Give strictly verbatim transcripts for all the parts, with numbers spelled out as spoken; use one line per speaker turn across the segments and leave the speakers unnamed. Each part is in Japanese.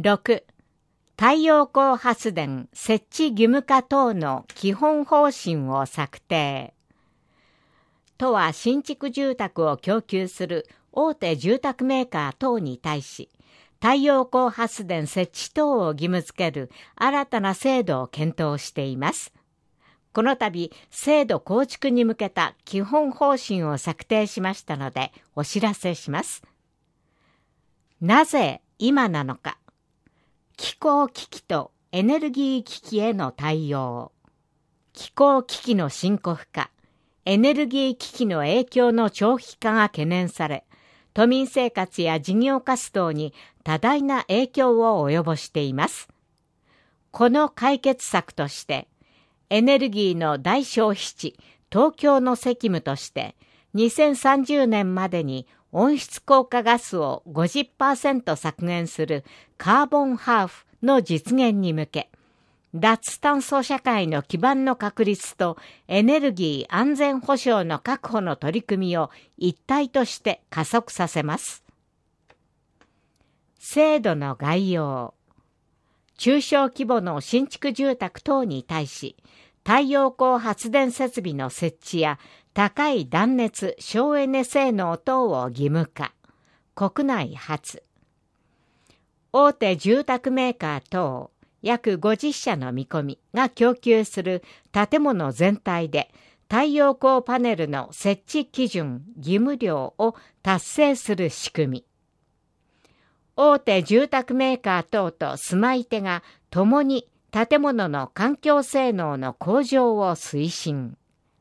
ろく、太陽光発電設置義務化等の基本方針を策定。都は新築住宅を供給する大手住宅メーカー等に対し、太陽光発電設置等を義務付ける新たな制度を検討しています。この度、制度構築に向けた基本方針を策定しましたので、お知らせします。なぜ今なのか。気候危機とエネルギー危機への対応。気候危機の深刻化、エネルギー危機の影響の長期化が懸念され、都民生活や事業活動に多大な影響を及ぼしています。この解決策として、エネルギーの大消費地、東京の責務として、にせんさんじゅうねんまでに温室効果ガスを ごじゅっパーセント 削減するカーボンハーフの実現に向け、脱炭素社会の基盤の確立とエネルギー安全保障の確保の取り組みを一体として加速させます。制度の概要。中小規模の新築住宅等に対し、太陽光発電設備の設置や高い断熱・省エネ性能等を義務化。国内初。大手住宅メーカー等約ごじゅっしゃの見込みが供給する建物全体で太陽光パネルの設置基準・義務量を達成する仕組み。大手住宅メーカー等と住まい手が共に建物の環境性能の向上を推進。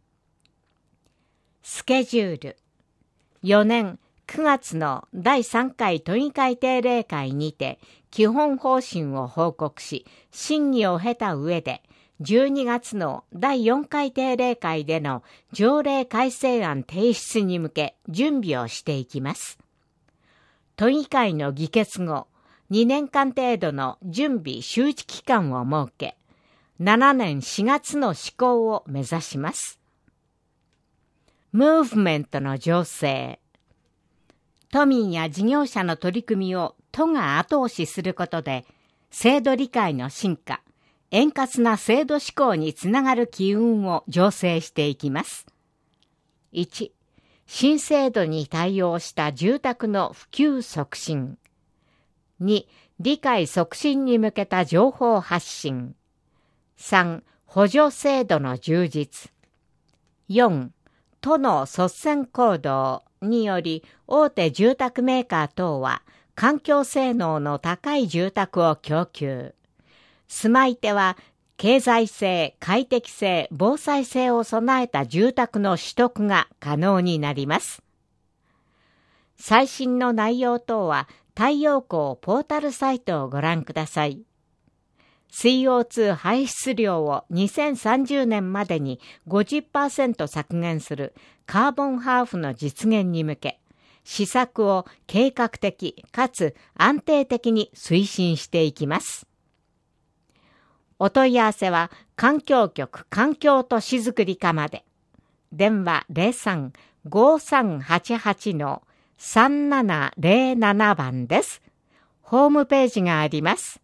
スケジュール。よねんくがつのだいさんかい都議会定例会にて基本方針を報告し、審議を経た上で、じゅうにがつのだいよんかい定例会での条例改正案提出に向け準備をしていきます。都議会の議決後、にねんかん程度の準備周知期間を設け、しちねんしがつの施行を目指します。ムーブメントの情勢。都民や事業者の取り組みを都が後押しすることで、制度理解の進化、円滑な制度施行につながる機運を醸成していきます。いち、新制度に対応した住宅の普及促進。に、理解促進に向けた情報発信。さん、補助制度の充実。よん、都の率先行動により大手住宅メーカー等は環境性能の高い住宅を供給。住まい手は経済性、快適性、防災性を備えた住宅の取得が可能になります。最新の内容等は太陽光ポータルサイトをご覧ください。シーオーツー 排出量をにせんさんじゅうねんまでに ごじゅっパーセント 削減するカーボンハーフの実現に向け、施策を計画的かつ安定的に推進していきます。お問い合わせは環境局環境都市づくり課まで。電話 ゼロさん ごーさんはちはち さんななゼロなな 番です。ホームページがあります。